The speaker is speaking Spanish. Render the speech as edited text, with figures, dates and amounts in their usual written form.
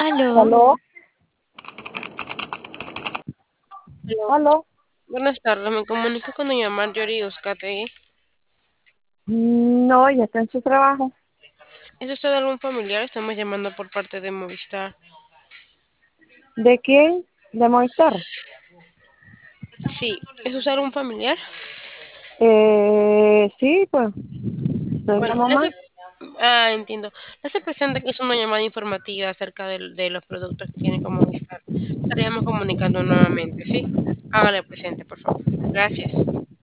Aló, ¿Aló? aló. ¿Aló? Buenas tardes, me comunico con doña Marjorie Uzcategui. No, ella está en su trabajo. ¿Es usted algún familiar? Estamos llamando por parte de Movistar. ¿De quién? ¿De Movistar? Sí, ¿es usted algún familiar? Sí, pues, soy la Bueno, mamá. entiendo. Le hace presente que es una llamada informativa acerca de los productos que tiene con Movistar. Estaríamos comunicando nuevamente, ¿sí? Hágale presente, por favor. Gracias.